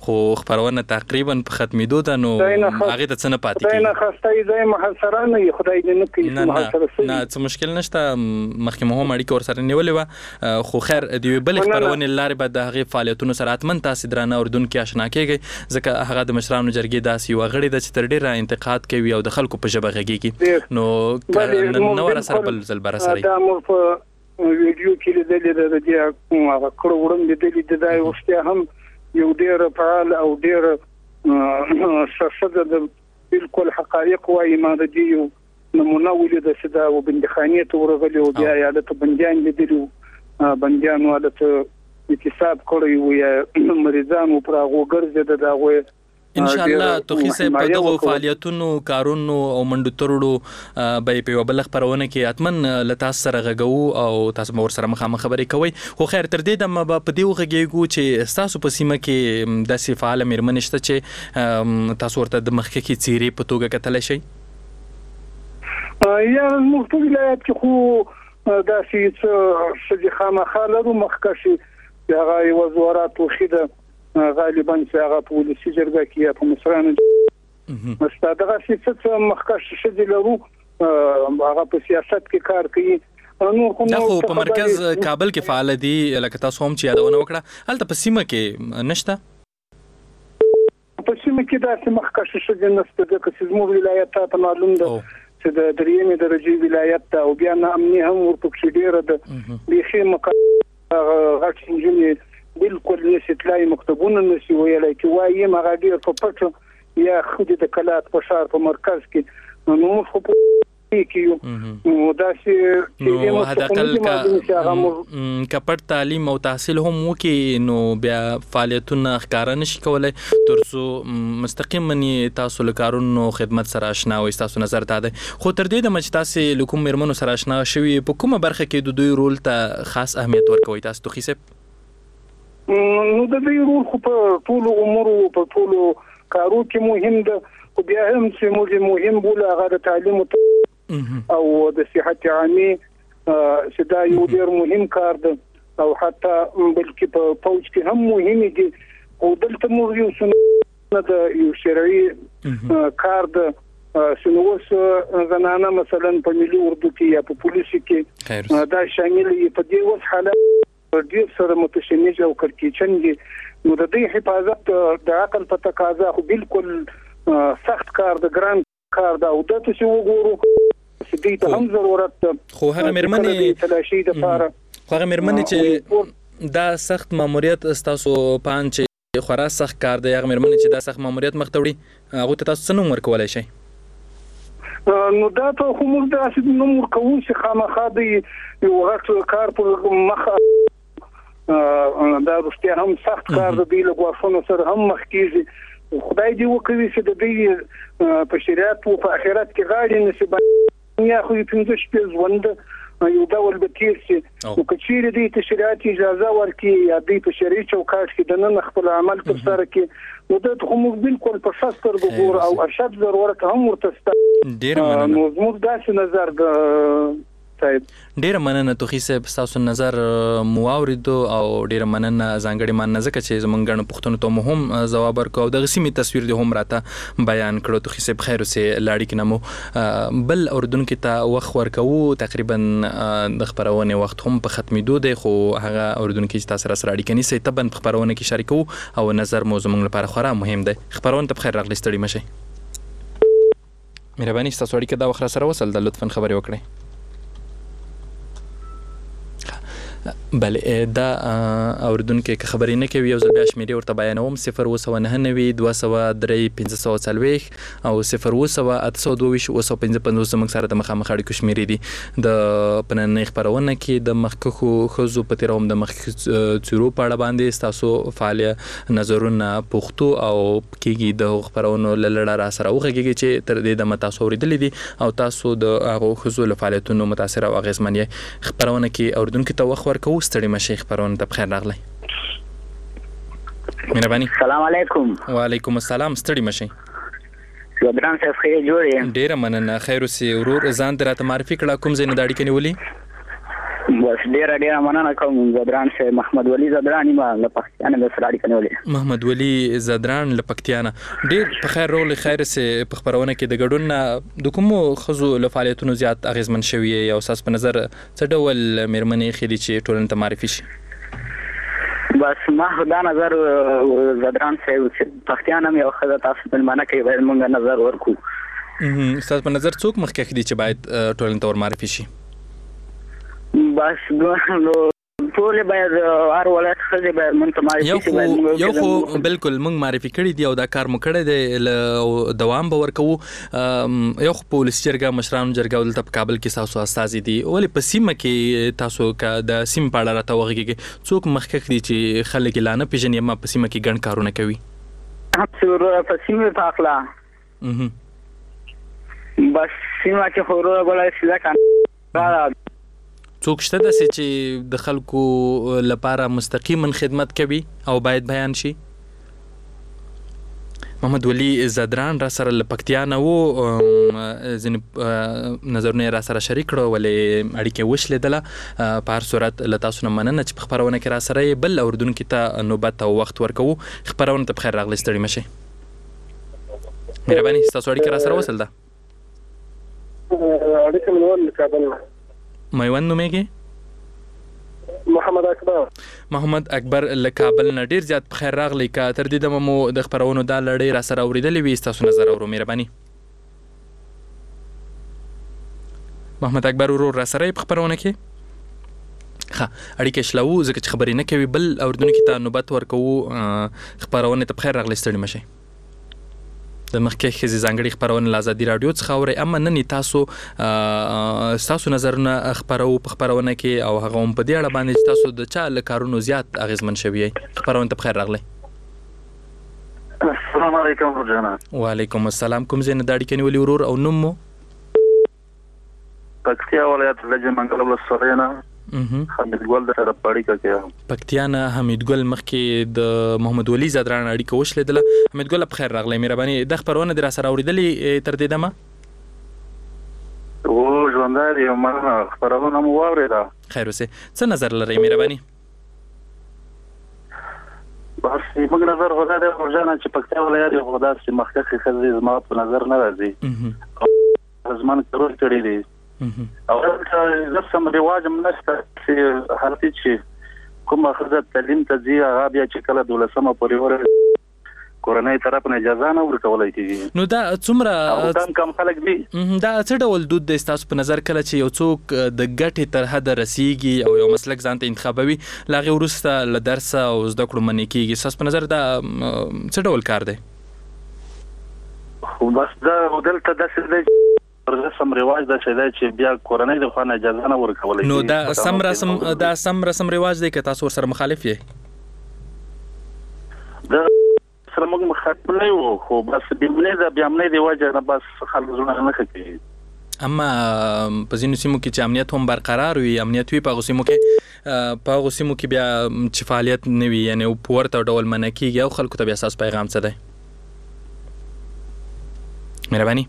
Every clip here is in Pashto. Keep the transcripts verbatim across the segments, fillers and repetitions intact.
خو خبرونه تقریبا په ختمېدو ده نو هغه ته څه نه پاتې کیږي نه خاصه ځای محاصره نه خدای دې نه کوي محاصره سي نه څه مشکل نشته مخکې مو هم اړیکه ورسره نیولې وه خو خیر د بل خبرونه لارې به د هغې فعالیتونو سره حتمن تاسې درانه اردوونکي اشنا کېږئ ځکه هغه د مشرانو جرګې داسې یوه غړې ده چې تر ډېره انتقاد کوي او د خلکو په ژبه غږېږي نو نن ور سره بل ځل بر سره دا مو په ویډیو کې لیدلې ده د دې هغه کړو وړاندې لیدلې ده دا وشته هم یو ډېر فعال او ډېر شخص د بالکل حقایق وايي ما د دې نمونه ولیده چې دا وبندخانې ته ورغلي او بیا یاد ته بنديان لیدلو بنديان واده اتصاب کړی و یا مریضانو پر هغه ګرځي دا غوي ان شاء الله توخی صاحب په دغه فعالیتونو کارونو او منډو ترړو به په بل خبرونه کې اتمن لتا سره غغو او تاسو مور سره مخامخ خبرې کوي خو خیر تر دې د ما په دیو غږیږو چې تاسو په سیمه کې د صفاله مرمنشته چې تاسو ورته د مخکې کې چیرې په توګه کتل شي یا موږ ولایت کې خو دا چې څه خامخا لرو مخکشي هغه وزارت توخیده غالبا چې هغه په ولسی جرګه کې په مصرانو مستدغه څه مخکش شې لرو هغه په سیاست کې کار کوي نو خو په مرکز کابل کې فعال دي لکه تاسو هم چې یادونه وکړه هلته په سیمه کې نشته په سیمه کې دا چې مخکش شې نشته د کسمو ولایت ته معلوم ده چې د دریمې درجه ولایت ته او بیا نه امني هم ورته ډیره ده بيخي مق غټ انجنیر بالکل نسیتلای مکتبونه نسی ویلای چې وایي مغادیر په پټو یا خودي د کلات په شهر په مرکز کې نو خو په کې نو دا چې نو هداقل کپټ تعلیم او تحصیل هم وکي نو بیا فعالیتونه ښکارا نشي کولای ترڅو مستقیما تاسو له کارونو خدمت سره آشنا او تاسو نظر ته ده خو تر دې د مچ تاسو لکوم مرمنو سره آشنا شوي په کومه برخه کې د دوی رول ته خاص اهمیت ورکوي تاسو توخی صاحب نو د دې رول خو په ټول امور او په ټول کارو کې مهم ده او بیا هم چې موږ مهم بوله هغه د تعلیم او د صحت عامه چې دا یو ډېر مهم کار ده او حتی بلکې په پوج کې هم مهم دي او دلته موږ یو څه د یو شرعي کار ده سنوس زنانه مثلا په ملي اردو کې یا په پولیسو کې دا شامل دي په دې وس حالت ډیر سره متشنج او کړکېچن دي نو د دې حفاظت د عقل په تقاضا خو بالکل سخت کار د ګران کار دا او د څه وګورو چې دې ته هم ضرورت خو هغه مرمنې تلاشي د لپاره خو هغه مرمنې چې دا سخت ماموریت استاسو پانچ خورا سخت کار دی هغه مرمنې چې دا سخت ماموریت مختوړي هغه ته تاسو څنګه ورکولای شئ نو دا ته خو موږ د اسید نوم ورکوو چې خامخا دی یو غټ کار په مخ دا رښتیا هم سخت کار دی له غوښنو سره هم مخ کیږي خدای دې وکړي چې د دې په شریعت او په آخرت کې غاړي نصیب یا خو پنځه شپې ژوند یو ډول به تیر شي او کچېره دې ته شریعت اجازه ورکړي یا دې په شریعت چوکاټ کې د نن خپل عمل تر سره کې نو د کوم بالکل په شستر ګور او ارشاد ضرورت هم ورته ډیر مننه نو زموږ داسې نظر د ډیر مننه توخی صاحب تاسو نظر مو اوریدو او ډیر مننه ځانګړي مان نظر چې زمونږ غن پښتون ته مهم جواب ورکو د غسیمي تصویر د هم راته بیان کړو توخی صاحب خیر اوسه لاړی کنمو بل اردن کې ته وخت ورکو تقریبا د خبرونه وخت هم په ختمېدو دی خو هغه اردن کې تاسو سره اړیکه نیسئ تبن په خبرونه کې شریکو او نظر مو زمونږ لپاره خورا مهم دی خبرونه ته بخیر راغلی ستړي مشي مهرباني تاسو اړیکه دا وخت سره وصل د لطفا خبري وکړئ بله دا اوردونکو که خبرې نه کوي یو ځل بیا شمیرې ورته بیانوم صفر اوه سوه نهه نوي دوه سوه درې پنځه سوه څلوېښت او صفر اوه سوه اته سوه دوه ویشت اوه سوه پنځه پنځوس زموږ سره د مخامخ اړیکو شمیرې دي د په نننۍ خپرونه کې د مخکښو ښځو په تېره هم د مخکښو څیرو په اړه باندې ستاسو فعاله نظرونه پوښتو او کېږي د هغو خپرونو له لړه را سره وغږېږي چې تر دې دمه تاسو اورېدلي دي او تاسو د هغو ښځو له فعالیتونو متاثره او اغېزمن یې خپرونه کې اورېدونکو ته وخت ورکوو ستړي مشي خبرونه ته بخیر راغلی مهرباني السلام علیکم وعلیکم السلام ستړي مشي ګران صاحب خیر جوړ یم ډیره مننه خیر اوسې ورور ځان دې راته معرفي کړه کوم ځای نه د اړیکې نیولې بس ډیره ډیره مننه کوم زدران صاحب. محمد ولی زدران ما له پښتانه د سره اړیکه نیولې. محمد ولی زدران له پکتیانه ډیر په خیر رول خیر سه په خبرونه کې د ګډون د کومو خزو له فعالیتونو زیات اغیزمن شوی او اساس په نظر څه ډول مېرمنې خېدي چې ټولنه ته معرفي شي؟ بس ما دا نظر زدران صاحب چې پښتانه مې او خزه تاسو په معنا کې باید موږ نظر ورکو. اساس په نظر څوک مخکې خېدي چې باید ټولنه ته ور معرفي شي؟ بس نو ټول باید هر ولایت خزه باید مونږ معرفي شي. یو خو بالکل موږ معرفي کړی دی او دا کار مو کړی دی دوام به ورکوو. یو خو پولیس جرګه مشرانو جرګه دلته په کابل کې تاسو استازي دي ولې په سیمه کې تاسو کا د سیم په اړه راته وغږیږي څوک مخکې دي چې خلک اعلان پیژنې ما په سیمه کې ګڼ کارونه کوي؟ هم په سیمه په اخلا بس سیمه کې خو ورغلای شي ځکه څوک شته داسې چې د خلکو لپاره مستقیما خدمت کوي او باید بیان شي؟ محمد ولی زدران را سره له پکتیانه وو ځینې نظرونه را سره شریک کړو ولې اړیکې وشلېدله. په هر صورت له تاسو نه مننه چې په خپرونه کې را سره یې بل اورېدونکي ته نوبت او وخت ورکوو. خپرونه ته بخیر راغلی ستړي مه شئ. مهرباني ستاسو اړیکه را سره وصل ده؟ اړیکه مې ول کابل نه. میوند نومېږي؟ محمد اکبر. محمد اکبر له کابل نه ډیر زیات په خیر راغلی. که تر دې دمه مو د خپرونو دا لړۍ را سره اورېدلې وي ستاسو نظر اورو مهرباني. محمد اکبر ورور را سره په خپرونه کې ښه اړیکې شلوو ځکه چې خبرې نه کوي بل اورېدونکي ته نوبت ورکوو. خپرونې ته په خیر راغلی ستړي مه شئ. د مخکې ښځې ځانګړي خپرونه له ازادي راډیو څخه اورئ اما نن تاسو ستاسو نظرونه خپروو په خپرونه کې او هغه هم په دې اړه باندې چې تاسو د چا له کارونو زیات اغېزمن شوي یئ. خپرونه ته په خیر راغلی. السلام علیکم ورجانا. وعلیکم السلام. کوم ځای نه د اړیکې نیولي ورور او نوم مو؟ پکتیا ولایت لجه منګل ولسوالۍ نه حمید ګل د سره اړیکه کې. پکتیا نه حمید ګل مخکې د محمد ولی زدران اړیکه وشلېدله. حمید ګل په خیر راغلی. مهرباني د خپرونه دې را سره اورېدلې تر دې دمه؟ او ژوندی دی مننه خپرونه مو واورېده. خیر اوسې. څه نظر لرئ مهرباني؟ بس موږ نظر خو دا دی ورجانا چې پکتیا ولایت خو داسې مخکښې ښځې زما په نظر نه راځي. زمان کرول کړي دي او زه سم رواج هم نشته چې هر څه چې کومه ښځه تعلیم ته ځي هغه بیا چې کله دولسمه پورې ورسېږي کورنۍ طرف نه اجازه نه ورکولی کېږي. نو دا څومره کم کم خلک دي دا څه ډول دود دی ستاسو په نظر کله چې یو څوک د ګټې تر حده رسیږي او یو مسلک ځان ته انتخابوي له هغې وروسته له درسه او زده کړو منې کېږي ستاسو په نظر دا څه ډول کار دی؟ خو بس دا دلته داسې دی رسم رواج دا چې دی چې بیا کورنۍ د خوا نه اجازه نه ورکولی. نو دا سم رسم دا سم رسم رواج دی که تاسو ورسره مخالف یې؟ دا سره موږ مخالف نه یو خو بس بېمنۍ د بېامنۍ د وجې نه بس خلک زړونه نه ښه کوي. اما په ځینو سیمو کې چې امنیت هم برقرار وي امنیت وي په هغو سیمو کې په هغو سیمو کې بیا چې فعالیت نه وي یعنې په ورته ډول منع کېږي او خلکو ته بیا ستاسو پیغام څه دی؟ مهرباني.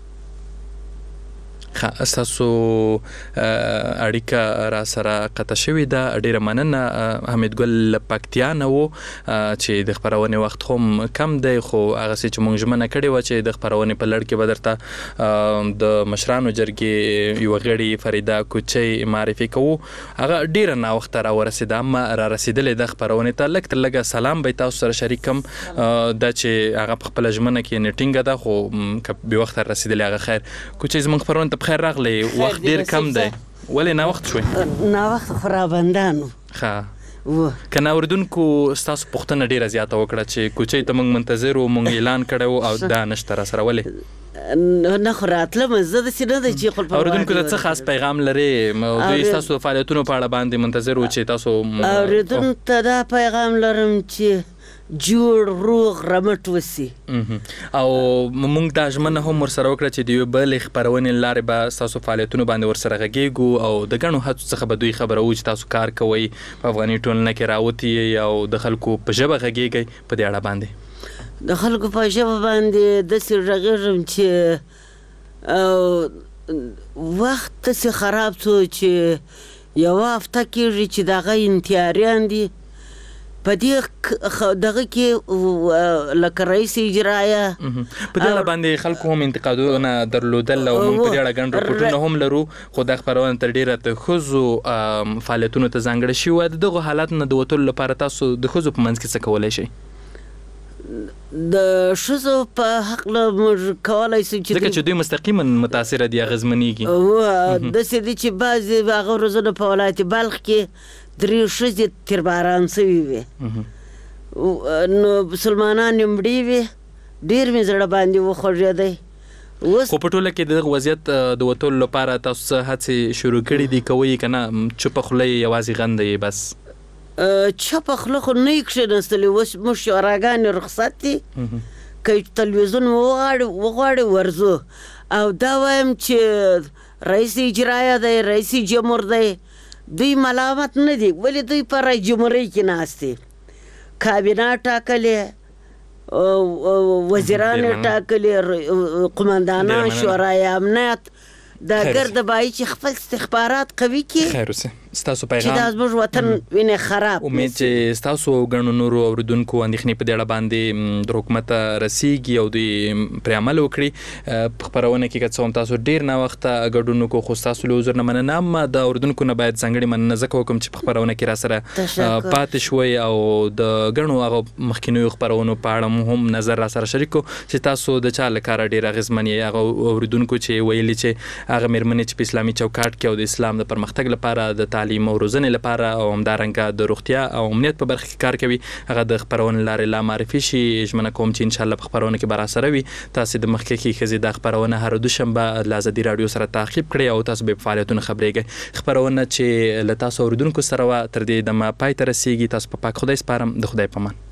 ښه ستاسو اړیکه را سره قطع شوې ده. ډېره مننه. حمید ګل له پکتیا نه و چې د خپرونې وخت خو هم کم دی خو هغسې چې موږ ژمنه کړې وه چې د خپرونې په لړ کې به درته د مشرانو جرګې یوه غړي فریده کوچۍ معرفي کوو. هغه ډېره ناوخته را ورسېده اما را رسېدلې ده خپرونې ته. لږ تر لږه سلام به یې تاسو سره شریک کړم دا چې هغه په خپله ژمنه کې یعنې ټینګه ده خو که بېوخته را رسېدلې هغه خیر. کوچۍ زموږ خپرونې ته بخیر راغلی. وخت ډیر کم دی ولې ناوخت شوی؟ ناوخت خو رابندانو. ښه که نه اورېدونکو ستاسو پوښتنه ډېره زیاته وکړه چې کوچۍ ته موږ منتظر وو موږ اعلان کړی و او دا نشته را سره ولې؟ نه خو راتلم زه داسې نه ده چې خپل اورېدونکو ته څه خاص پیغام لرې؟ دوی ستاسو د فعالیتونو په اړه باندې منتظر وو چې تاسو اورېدونکو ته دا پیغام لرم چې جوړ روغ رمټ وسی او موږ دا ژمنه هم ورسره وکړه چې د یوې بلې خپرونې له لارې به ستاسو فعالیتونو باندې ورسره غږېږو او د ګڼو هڅو څخه به دوی خبروو چې تاسو کار کوئ په افغاني ټولنه کې راوتي یئ او د خلکو په ژبه غږېږئ په دې اړه باندې د خلکو په ژبه باندې داسې غږېږم چې وخت داسې خراب شو چې یوه هفته کېږي چې دغه انتیاریان دي په دې دغه کې لکه رئیس اجرایه په دغه باندې خلکو هم انتقادونه درلودل او موږ په دې اړه ګڼ رپورټونه هم لرو خو دا خپرونه تر ډېره د ښځو فعالیتونو ته ځانګړې شوې وه د دغو حالاتو نه د وتلو لپاره تاسو د ښځو په منځ کې څه کولی شئ د ښځو په حقله موږ کولی شو چې ځکه چې دوی مستقیما متاثره دي اغېزمنېږي داسې دي چې بعضې هغه ورځونه په ولایت بلخ کې درې ښځې تیرباران شوي وې نو مسلمانان یې مړې وې ډېر مې زړه باندې وخوږېدی خو په ټوله کې د دغه وضعیت د وتلو لپاره تاسو څه هڅې شروع کړي دي کوئ که نه چوپه خوله یې یوازې غنده یې بس چوپه خوله خو نه یې کښېنستلې اوس موږ شوراګانې رخصت دي که تلویزیون وغواړي ورځو او دا وایم چې رئیس اجرایه دی رئیس جمهور دی دوی ملامت نه دي ولې دوی په رئیس جمهورۍ کې ناست دي کابینه ټاکلې وزیران یې ټاکلې قمندانان شورای امنیت دا ګرده بایي چې خپل استخبارات قوي کړي خیر اوسه ستاسو پیغام چې دا زموږ وطن وینې خراب امید چې ستاسو ګڼو نورو اورېدونکو اندېښنې په دې اړه باندې د حکومت رسیږي او دوی پرې عمل وکړي په خپرونه کې که څه هم تاسو ډېر ناوخته ګډون وکړو خو ستاسو له عذر نه مننه هم د اورېدونکو نه باید ځانګړې مننه ځکه وکړم چې په خپرونه کې راسره پاتې شوئ او د ګڼو هغو مخکینیو خپرونو په اړه مو هم نظر راسره شریک کړو چې تاسو د چا له کاره ډېر اغېزمن یې هغه اورېدونکو چې ویلي چې هغه مېرمنې چې په اسلامي چوکاټ کې او د اسلام د پرمختګ لپاره د تعلیم او روزنې لپاره او همدارنګه د روغتیا او امنیت په برخه کې کار کوي هغه د خپرونې لارې لا معرفي شي ژمنه کوم چې انشاءالله په خپرونه کې به راسره وي تاسې د مخکې ښځې دا خپرونه هر دوشنبه له ازادي راډیو سره تعقیب کړئ او تاسو به په فعالیتونو خبرېږئ خپرونه چې له تاسو اورېدونکو سره وه تر دې دمه پای ته رسیږي تاسو په پاک خدای سپارم د خدای په امان